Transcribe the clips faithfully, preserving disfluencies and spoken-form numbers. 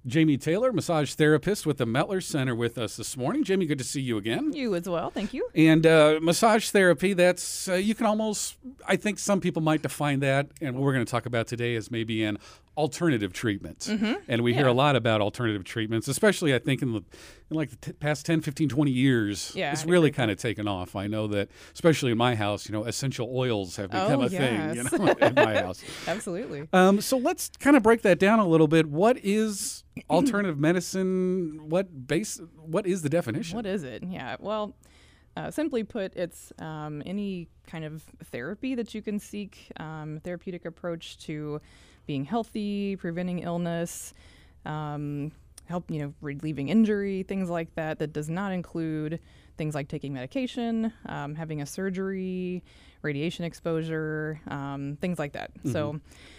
Jamie Taylor, massage therapist with the Mettler Center, with us this morning. Jamie, good to see you again. You as well. Thank you. And uh, massage therapy, that's, uh, you can almost, I think some people might define that, and what we're going to talk about today is maybe an alternative treatment. Mm-hmm. And we Yeah. hear a lot about alternative treatments, especially I think in, the, in like the t- past ten, fifteen, twenty years. Yeah, it's I'd really agree. kind of taken off. I know that, especially in my house, you know, essential oils have become Oh, a thing, you yes. know, in my house. Absolutely. Um, so let's kind of break that down a little bit. What is alternative medicine? What base? What is the definition? What is it? Yeah. Well, uh, simply put, it's um, any kind of therapy that you can seek, um, therapeutic approach to being healthy, preventing illness, um, help, you know, relieving injury, things like that, that does not include things like taking medication, um, having a surgery, radiation exposure, um, things like that. Mm-hmm. So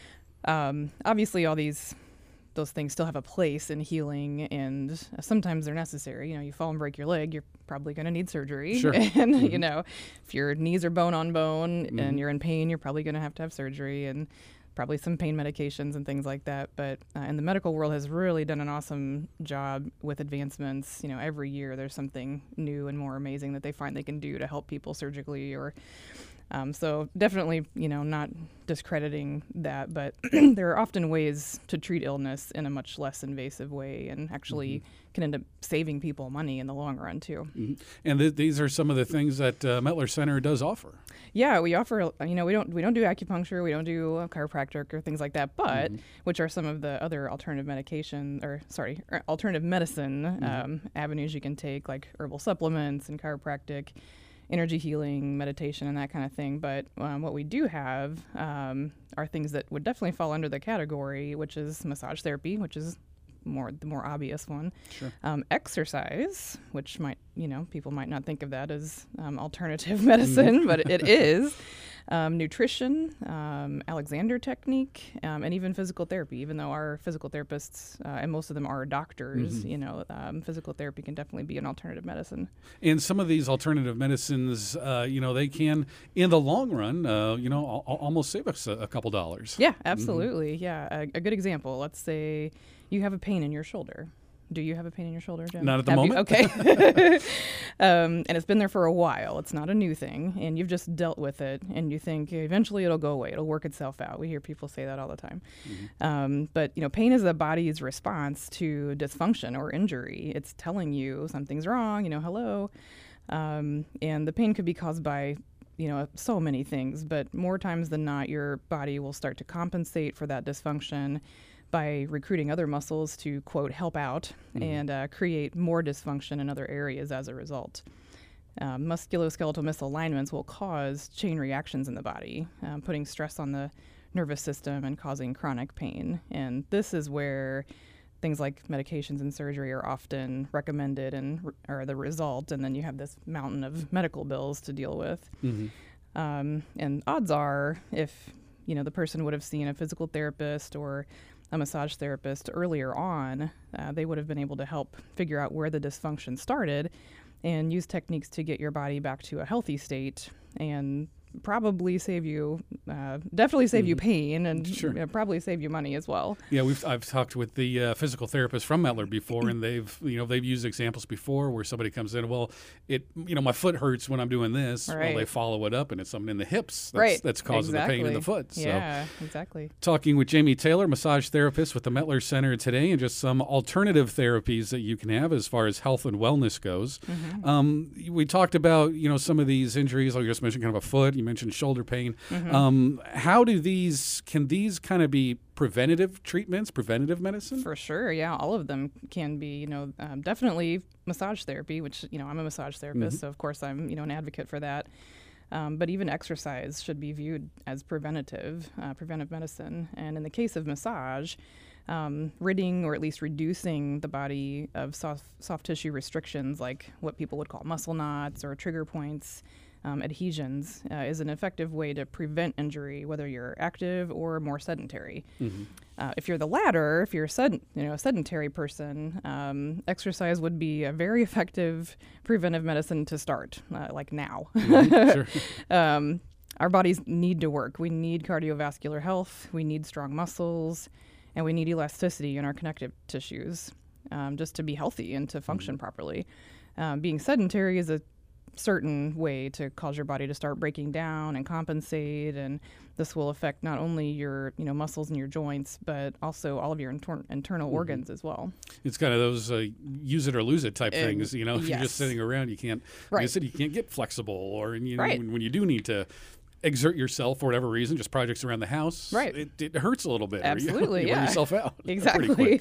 um, obviously all these those things still have a place in healing, and sometimes they're necessary. You know, you fall and break your leg, you're probably going to need surgery. Sure. And, Mm-hmm. you know, if your knees are bone on bone Mhm. and you're in pain, you're probably going to have to have surgery and probably some pain medications and things like that. But uh, and the medical world has really done an awesome job with advancements. You know, every year there's something new and more amazing that they find they can do to help people surgically or Um, so definitely, you know, not discrediting that, but there are often ways to treat illness in a much less invasive way, and actually Mhm. can end up saving people money in the long run too. Mhm. And th- these are some of the things that uh, Mettler Center does offer. Yeah, we offer, you know, we don't we don't do acupuncture, we don't do uh, chiropractic or things like that, but Mhm. which are some of the other alternative medication or sorry, er, alternative medicine Mhm. um, avenues you can take, like herbal supplements and chiropractic, energy healing, meditation, and that kind of thing. But um, what we do have um, are things that would definitely fall under the category, which is massage therapy, which is more the more obvious one. Sure. Um, exercise, which might, you know, people might not think of that as um, alternative medicine, but it is. Um, nutrition, um, Alexander technique, um, and even physical therapy. Even though our physical therapists, uh, and most of them are doctors, Mhm. you know, um, physical therapy can definitely be an alternative medicine. And some of these alternative medicines, uh, you know, they can, in the long run, uh, you know, al- al- almost save us a, a couple dollars. Yeah, absolutely. Yeah, a, a good example. Let's say you have a pain in your shoulder. Do you have a pain in your shoulder, Jim? Not at the Have you? moment. Okay. um, and it's been there for a while. It's not a new thing, and you've just dealt with it, and you think eventually it'll go away. It'll work itself out. We hear people say that all the time. Mhm. Um, but you know, pain is the body's response to dysfunction or injury. It's telling you something's wrong. You know, hello, um, and the pain could be caused by you know so many things. But more times than not, your body will start to compensate for that dysfunction by recruiting other muscles to, quote, help out Mhm. and uh, create more dysfunction in other areas as a result. Um, musculoskeletal misalignments will cause chain reactions in the body, um, putting stress on the nervous system and causing chronic pain. And this is where things like medications and surgery are often recommended and r- are the result, and then you have this mountain of medical bills to deal with. Mhm. Um, and odds are, if you know the person would have seen a physical therapist or a massage therapist earlier on, uh, they would have been able to help figure out where the dysfunction started and use techniques to get your body back to a healthy state and probably save you, uh, definitely save you Mhm. pain and Sure. uh, probably save you money as well. Yeah, we've I've talked with the uh, physical therapist from Mettler before, and they've you know they've used examples before where somebody comes in, well, it you know my foot hurts when I'm doing this. Well, they Right. follow it up, and it's something in the hips that's, Right. that's causing the pain in the Exactly. foot. So. Yeah, exactly. Talking with Jamie Taylor, massage therapist with the Mettler Center today, and just some alternative therapies that you can have as far as health and wellness goes. Mhm. Um, we talked about you know some of these injuries. Like you just mentioned, kind of a foot. You mentioned shoulder pain. Mhm. Um, how do these? Can these kind of be preventative treatments, preventative medicine? For sure, yeah, all of them can be, you know, um, definitely massage therapy, which, you know, I'm a massage therapist, Mhm. so of course I'm, you know, an advocate for that. Um, but even exercise should be viewed as preventative, uh, preventive medicine. And in the case of massage, um, ridding or at least reducing the body of soft, soft tissue restrictions, like what people would call muscle knots or trigger points, um, adhesions, uh, is an effective way to prevent injury, whether you're active or more sedentary. Mhm. Uh, if you're the latter, if you're a sed- you know a sedentary person, um, exercise would be a very effective preventive medicine to start, uh, like now. Mhm, sure. um, our bodies need to work. We need cardiovascular health. We need strong muscles. and we need elasticity in our connective tissues um, just to be healthy and to function mm-hmm. properly. Um, being sedentary is a certain way to cause your body to start breaking down and compensate, and this will affect not only your you know muscles and your joints, but also all of your inter- internal mm-hmm. organs as well. It's kind of those uh, use it or lose it type uh, things. You know, if yes. you're just sitting around, you can't. Right. Like I said, you can't get flexible, or you know, right. when, when you do need to exert yourself for whatever reason, just projects around the house, right? It, it hurts a little bit. Absolutely, or you, you yeah. wear yourself out. Exactly.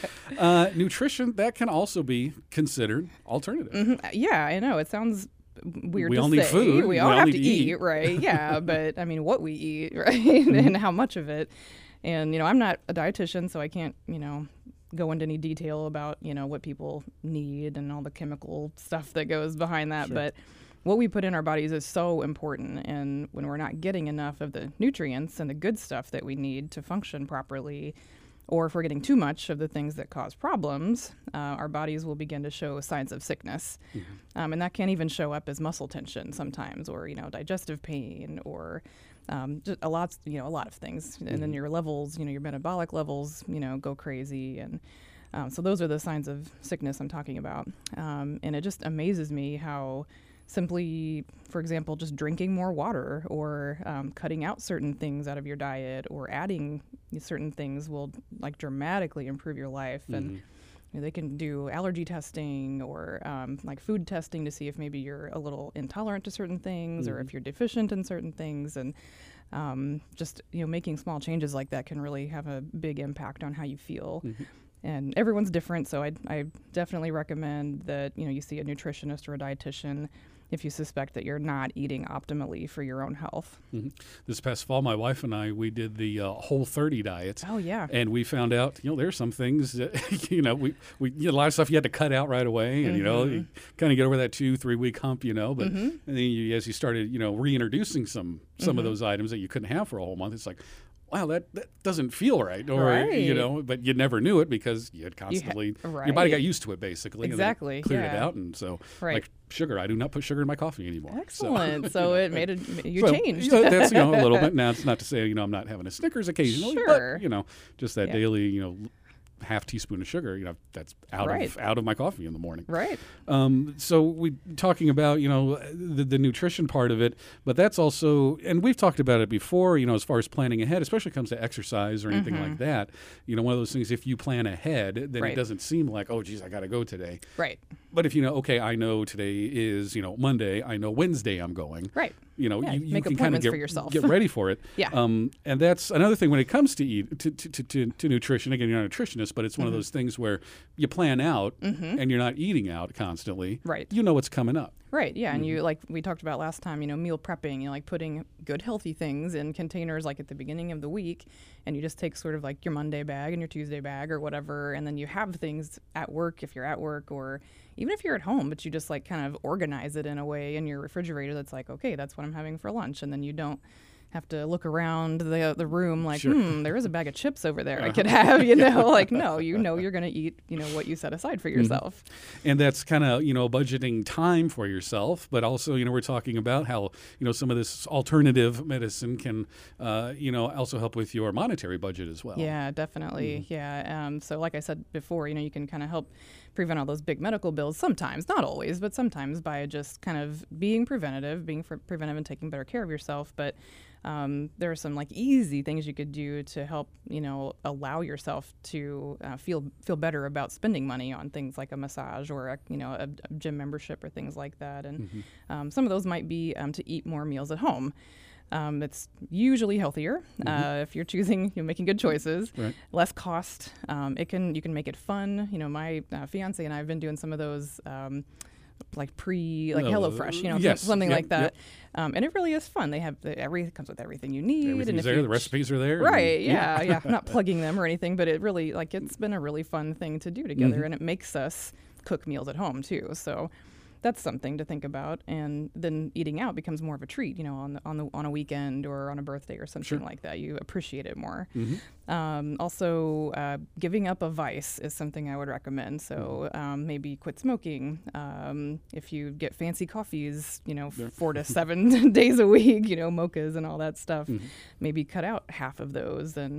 uh, nutrition, that can also be considered alternative. Mm-hmm. Yeah, I know. It sounds weird we to all say. need food. We, we all all have need to to eat, eat. right? Yeah, but I mean, what we eat, right, Mm-hmm. and how much of it. And you know, I'm not a dietitian, so I can't, you know, go into any detail about you know what people need and all the chemical stuff that goes behind that, sure. but what we put in our bodies is so important, and when we're not getting enough of the nutrients and the good stuff that we need to function properly, or if we're getting too much of the things that cause problems, uh, our bodies will begin to show signs of sickness. Mm-hmm. Um, and that can even show up as muscle tension sometimes, or, you know, digestive pain, or um, just a lot, you know, a lot of things. Mm-hmm. And then your levels, you know, your metabolic levels, you know, go crazy. And um, so those are the signs of sickness I'm talking about. Um, and it just amazes me how simply, for example, just drinking more water, or um, cutting out certain things out of your diet, or adding certain things will like dramatically improve your life. Mm-hmm. And you know, they can do allergy testing, or um, like food testing to see if maybe you're a little intolerant to certain things, mm-hmm. or if you're deficient in certain things. And um, just you know, making small changes like that can really have a big impact on how you feel. Mm-hmm. And everyone's different, so I I definitely recommend that you know you see a nutritionist or a dietitian if you suspect that you're not eating optimally for your own health. Mm-hmm. This past fall, my wife and I, we did the uh, Whole thirty diet. Oh, yeah. And we found out, you know, there's some things that, you know, we, we you know, a lot of stuff you had to cut out right away. And, mm-hmm. you know, you kind of get over that two, three week hump, you know. But mm-hmm. and then you, as you started, you know, reintroducing some, some mm-hmm. of those items that you couldn't have for a whole month, it's like, wow, that, that doesn't feel right. Or, right. you know, but you never knew it because you had constantly, you ha- right. your body got used to it, basically. Exactly. And then it cleared yeah. it out. And so, right. like sugar, I do not put sugar in my coffee anymore. Excellent. So, so it made it, you so, changed. You know, that's, you know, a little bit. Now, it's not to say, you know, I'm not having a Snickers occasionally, sure. but, you know, just that yeah. daily, you know, half teaspoon of sugar, you know, that's out right. of out of my coffee in the morning. Right. Um, so we talking about, you know, the, the nutrition part of it, but that's also, and we've talked about it before, you know, as far as planning ahead, especially when it comes to exercise or anything mm-hmm. like that. You know, one of those things, if you plan ahead, then right. it doesn't seem like, oh, geez, I got to go today. Right. But if you know, okay, I know today is, you know, Monday, I know Wednesday I'm going. Right. You know, yeah, you, you make can kind of appointments get, for yourself. get ready for it. yeah. Um, and that's another thing when it comes to eat to to, to, to nutrition. Again, you're not a nutritionist, but it's one mm-hmm. of those things where you plan out mm-hmm. and you're not eating out constantly. Right. You know what's coming up. Right. Yeah. Mm-hmm. And you, like we talked about last time, you know, meal prepping, you know, like putting good, healthy things in containers like at the beginning of the week. And you just take sort of like your Monday bag and your Tuesday bag or whatever. And then you have things at work if you're at work, or even if you're at home, but you just like kind of organize it in a way in your refrigerator that's like, okay, that's what I'm having for lunch. And then you don't have to look around the the room like, sure. hmm, there is a bag of chips over there uh-huh. I could have, you know, like, no, you know, you're going to eat, you know, what you set aside for yourself. Mm-hmm. And that's kind of, you know, budgeting time for yourself, but also, you know, we're talking about how, you know, some of this alternative medicine can, uh, you know, also help with your monetary budget as well. Yeah, definitely. Mm-hmm. Yeah. Um, so like I said before, you know, you can kind of help prevent all those big medical bills sometimes, not always, but sometimes by just kind of being preventative, being for preventive and taking better care of yourself. But um, there are some like easy things you could do to help, you know, allow yourself to uh, feel feel better about spending money on things like a massage or a, you know, a, a gym membership or things like that. And mm-hmm. um, some of those might be um, to eat more meals at home. Um, it's usually healthier mm-hmm. uh, if you're choosing, you're making good choices, right. less cost. Um, it can you can make it fun. You know, my uh, fiance and I have been doing some of those. Um, like pre, like uh, HelloFresh, you know, yes, something yep, like that. Yep. Um, and it really is fun. They have the, every, it comes with everything you need. Everything's and if there, the recipes are there. Right, and, yeah, yeah. I'm not plugging them or anything, but it really, like, it's been a really fun thing to do together, mm-hmm. and it makes us cook meals at home, too. So that's something to think about. And then eating out becomes more of a treat, you know, on the, on the on a weekend or on a birthday or something sure. like that. You appreciate it more. Mm-hmm. Um, also, uh, giving up a vice is something I would recommend. So um, maybe quit smoking. Um, if you get fancy coffees, you know, yeah. four to seven days a week, you know, mochas and all that stuff, mm-hmm. maybe cut out half of those. And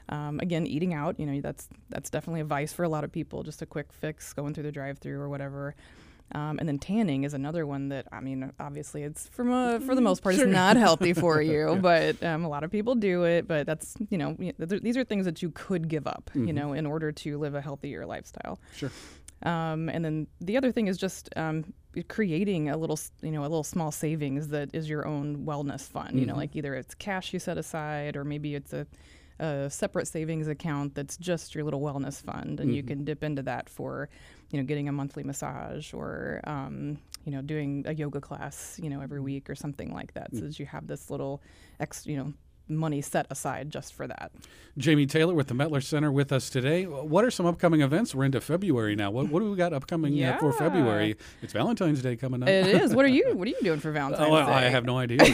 Um, again, eating out, you know, that's that's definitely a vice for a lot of people, just a quick fix going through the drive-through or whatever. Um, and then tanning is another one that, I mean, obviously it's from a, for the most part, Sure. it's not healthy for you, Yeah. but um, a lot of people do it. But that's, you know, y- th- these are things that you could give up, Mhm. you know, in order to live a healthier lifestyle. Sure. Um, and then the other thing is just um, creating a little, s- you know, a little small savings that is your own wellness fund. You know, Mhm. like either it's cash you set aside, or maybe it's a, a separate savings account that's just your little wellness fund, and you Mhm. can dip into that for, you know, getting a monthly massage, or um, you know, doing a yoga class, you know, every week or something like that. So that you have this little ex, you know, money set aside just for that. Jamie Taylor with the Mettler Center with us today. What are some upcoming events? We're into February now. What, what do we got upcoming uh, for Yeah. February? It's Valentine's Day coming up. It is. What are you? What are you doing for Valentine's Oh, I, Day? I have no idea.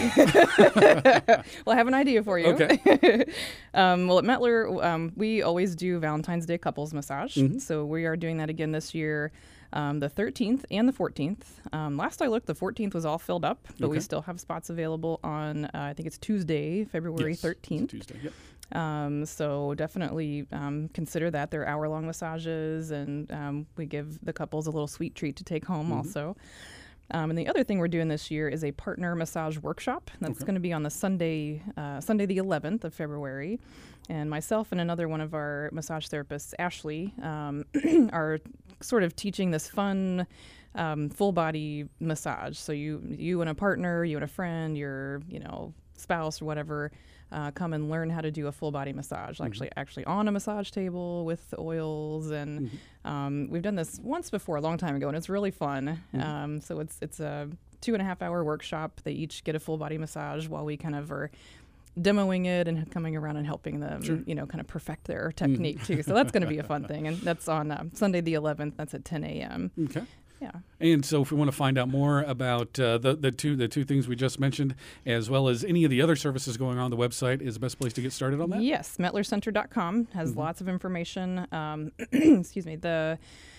Well, I have an idea for you. Okay. um, well, at Mettler, um, we always do Valentine's Day couples massage. Mhm. So we are doing that again this year, um, the thirteenth and the fourteenth. Um, last I looked, the fourteenth was all filled up, but we Okay. still have spots available on, uh, I think it's Tuesday, February Yes, it's thirteenth. Tuesday. Yep. Um, so definitely um, consider that. They're hour-long massages, and um, we give the couples a little sweet treat to take home Mhm. also. Um, and the other thing we're doing this year is a partner massage workshop. That's Okay. going to be on the Sunday, uh, Sunday the eleventh of February. And myself and another one of our massage therapists, Ashley, um, are sort of teaching this fun um, full body massage. So you, you and a partner, you and a friend, your, you know, spouse or whatever, uh, come and learn how to do a full body massage. Mhm. Actually, actually on a massage table with the oils, and Mhm. um, we've done this once before, a long time ago, and it's really fun. Mhm. Um, so it's it's a two and a half hour workshop. They each get a full body massage while we kind of are demoing it and coming around and helping them, Sure. you know, kind of perfect their technique too. So that's going to be a fun thing, and that's on uh, Sunday the eleventh. That's at ten a.m. Okay. Yeah. And so, if we want to find out more about uh, the the two the two things we just mentioned, as well as any of the other services going on, the website is the best place to get started on that. Yes, Mettler Center dot com has Mhm. lots of information. Um, excuse me. The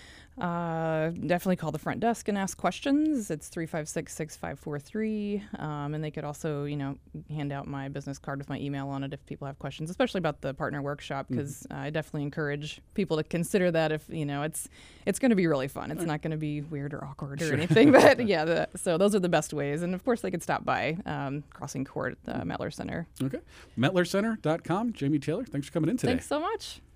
uh, definitely call the front desk and ask questions. It's three five six, six five four three. Um, and they could also, you know, hand out my business card with my email on it if people have questions, especially about the partner workshop, because uh, I definitely encourage people to consider that if, you know, it's it's going to be really fun. It's Right. not going to be weird or awkward or Sure. anything. But yeah, the, so those are the best ways. And of course, they could stop by um, Crossing Court at the Mettler Center. Okay. Mettler Center dot com. Jamie Taylor, thanks for coming in today. Thanks so much.